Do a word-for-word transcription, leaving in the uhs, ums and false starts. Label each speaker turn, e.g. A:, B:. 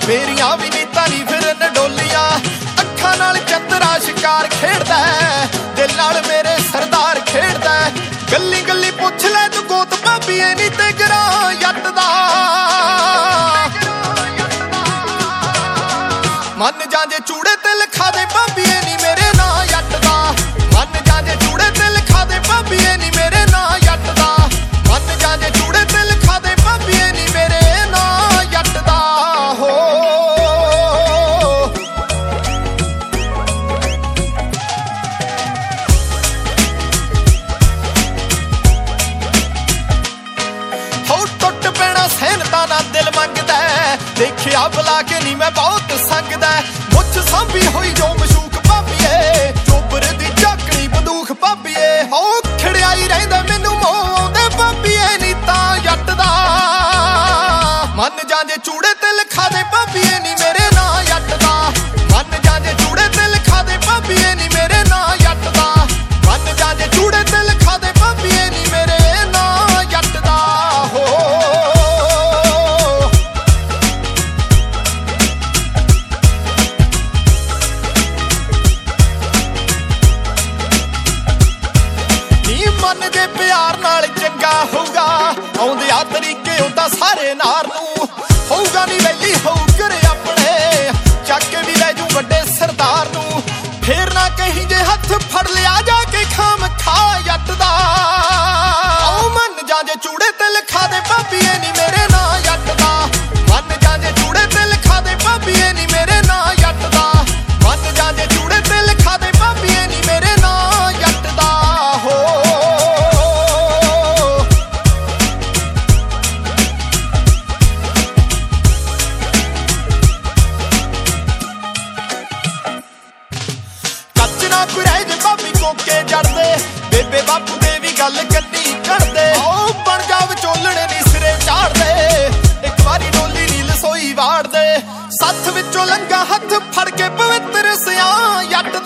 A: ਮੇਰੀਆਂ ਵੀ ਨੀਤਾਂ ਨੀ ਫਿਰਨ ਡੋਲੀਆਂ। ਅੱਖਾਂ ਨਾਲ ਚੰਦਰਾ ਸ਼ਿਕਾਰ ਖੇਡਦਾ, ਦਿਲ ਨਾਲ ਮੇਰੇ ਸਰਦਾਰ ਖੇਡਦਾ। ਗੱਲੀ ਗੱਲੀ ਪੁੱਛ ਲੈ ਤੂੰ ਗੋਤ ਭਾਬੀਏ ਨੀ ਤੇ ਗਰਾਂ ਜੱਟ ਦਾ। ਮੰਨ ਜਾਂ ਜੇ ਚੂੜੇ ਤੇ ਲਿਖਾ ਦੇ ਭਾਬੀਏ ਨੀ ਮੇਰੇ ਨਾਂ ਜੱਟ ਦਾ। ਮੰਨ ਜਾਂ ਜੇ ਚੂੜੇ ਤੇ ਲਿਖਾ ਦੇ ਭਾਬੀਏ ਨੀ ਮੇਰੇ ਨਾਂ ਜੱਟ ਦਾ। ਮੰਨ ਜਾਂ ਜੇ ਚੂੜੇ ਤੇ ਲਿਖਾ ਦੇ ਭਾਬੀਏ ਨੀ ਮੇਰੇ ਨਾਂ ਜੱਟ ਦਾ। ਹੋ ਹੋ ਟੁੱਟ ਪੈਣਾ ਸਹਿਨਤਾ ਨਾ ਦਿਲ ਮੰਗਦਾ। ਦੇਖਿਆ ਬੁਲਾ ਕੇ ਨੀ ਮੈਂ ਬਹੁਤ ਸੰਗਦਾ। ਮੁੱਛ ਸਾਂਭੀ ਹੋਈ ਜੋ ਮਸ਼ੂਕ ਭਾਬੀਏ, ਚੋਬਰ ਦੀ ਝਾਕਣੀ ਬੰਦੂਕ ਭਾਬੀਏ। ਹੋ ਖੜਿਆਈ ਰਹਿੰਦਾ ਮੈਨੂੰ ਮੋਹ ਆਉਂਦੇ ਭਾਬੀਏ ਨੀ ਤਾਂ ਜੱਟ ਦਾ। ਮੰਨ ਜਾਂ ਜੇ ਚੂੜੇ ਤੇ ਲਿਖਾ ਦੇ ਭਾਬੀਏ ਨੀ ਮੇਰੇ ਨਾਂ ਜੱਟ ਦਾ। ਮੰਨ ਜਾਂ ਜੇ ਚੂੜੇ ਤੇ ਲਿਖਾ ਦੇ ਭਾਬੀਏ ਨੀ ਮੇਰੇ ਨਾਂ ਜੱਟ ਦਾ। ਮੰਨ ਜਾਂ ਜੇ ਚੂੜੇ ਤੇ ਲਿਖਾ ਦੇ ਭਾਬੀਏ ਨੀ ਮੇਰੇ ਨਾਂ ਜੱਟ ਦਾ। ਹੋ ਮਨ ਦੇ ਪਿਆਰ ਨਾਲ ਚੰਗਾ ਹੋਊਗਾ, ਆਉਂਦੇ ਆ ਤਰੀਕੇ ਉਹਦਾ ਸਾਰੇ ਨਾਰ ਨੂੰ। ਹੋਊਗਾ ਨੀ ਵੈਲੀ ਹੋਊ ਘਰੇ ਆਪਣੇ, ਚੱਕ ਕੇ ਵੀ ਲੈ ਜੂ ਵੱਡੇ ਸਰਦਾਰ ਨੂੰ। ਫੇਰ ਨਾ ਕਹੀਂ ਜੇ ਹੱਥ ਫੜ ਲਿਆ ਜਾ ਕੇ ਖਾਮ ਖਾ ਜੱਟ ਦਾ। ਆਓ ਮੰਨ ਜਾਂ ਜੇ ਚੂੜੇ ਤੇ ਲਿਖਾ ਦੇ ਭਾਬੀਏ ਨੀ ਮੇਰੇ ਨਾਂ ਜੱਟ ਦਾ। ਮੰਨ ਜਾਂ ਜੇ ਚੂੜੇ ਤੇ ਲਿਖਾ ਦੇ ਭਾਬੀਏ ਨੀ ਮੇਰੇ ਨਾਂ ਜੱਟ ਦਾ। ਮੰਨ ਜਾਂ ਜੇ ਚੂੜੇ ਤੇ ਲਿਖਾ ਦੇ ਭਾਬੀਏ ਨੀ ਮੇਰੇ ਨਾਂ ਜੱਟ ਦਾ। ਹੋ ਰਹਿ ਜੇ ਭਾਬੀ ਕੋਕੇ ਜੜਦੇ, ਬੇਬੇ ਬਾਪੂ ਦੇ ਵੀ ਗੱਲ ਕੰਨੀ ਕਰਦੇ। ਓ ਬਣ ਜਾ ਵਿਚੋਲਣੇ ਨੀ ਸਿਰੇ ਚਾੜਦੇ, ਇੱਕ ਵਾਰੀ ਡੋਲੀ ਨੀ ਲਸੋਈ ਵਾੜਦੇ। ਸੱਥ ਵਿੱਚੋਂ ਲੰਘਾ ਹੱਥ ਫੜ ਕੇ ਪਵਿੱਤਰ ਸਿਆਂ ਜੱਟ